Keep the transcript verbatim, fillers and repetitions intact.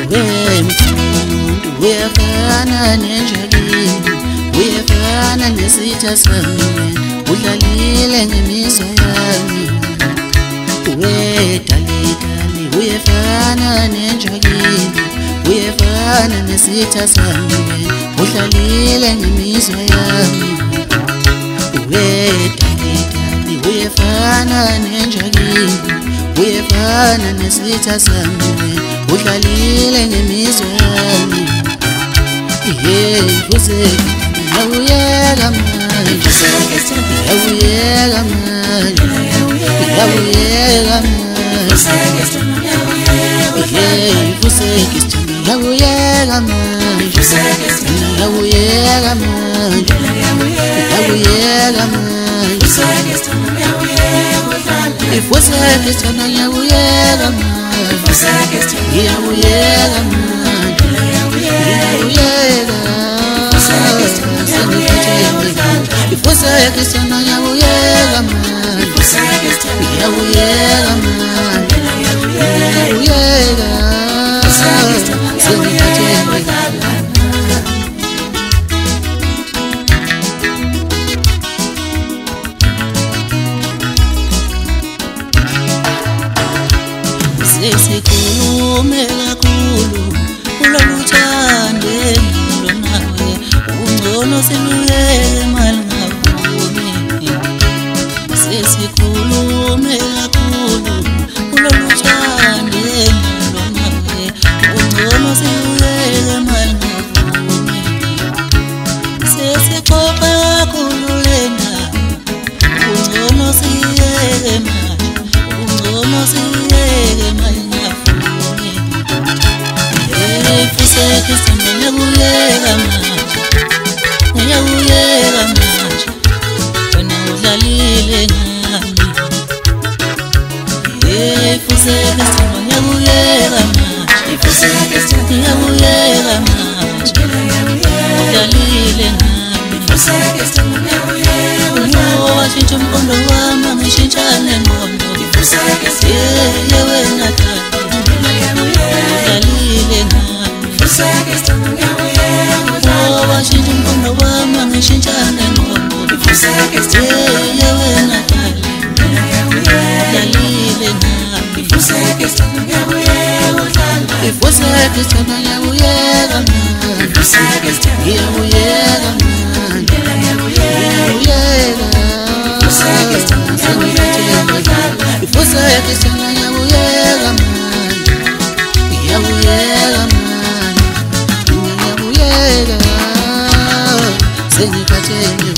Wemfundo uyafana nenjagini, uyafana nesitha sami, udlalile ngemizwa yami. Wedalidali uyafana nenjagini, uyafana nesitha sami, udlalile ngemizwa yami. Wedalidali uyafana nenjagini, uyafana nesitha sami, udlalile ngemizwa yami. Hey, Vuseki, ngiyawuyeka manje, ngiyawuyeka manje, ngiyawuyeka manje. Hey, Vuseki, ngiyawuyeka manje, ngiyawuyeka manje, ngiyawuyeka manje. Vuseki, ngiyawuyeka manje, ngiyawuyeka manje, ngiyawuyeka. Vuseki, ngiyawuyeka manje, ngiyawuyeka manje, ngiyawuyeka. Sesikhulume kakhulu kulolu thando engilo nawe, ungcono siluyeke malingavumi. Sesikhulume kakhulu kulolu thando engilo nawe, ungcono siluyeke malingavumi. Sesixoxe kakhulu lena, ungcono siyeke manje, ungcono siyeke manje. Vuseki, ngiyawuyeka manje, ngiyawuyeka manje, wena udlalile ngami. Hey, Vuseki, ngiyawuyeka manje, ngiyawuyeka manje, udlalile ngami. Umoya washintsha umqondo wami, angishintshane ngqondo. Yeah, wena Dali, udlalile ngami. Umoya washintsha umqondo wami, angishintshane ngqondo. Yeah, wena Dali, udlalile ngami. Vuseki, ngiyawuyeka manje, ngiyawuyeka manje, ngiyawuyeka. Vuseki, ngiyawuyeka manje, ngiyawuyeka manje, ngiyawuyeka. Sengiphatheke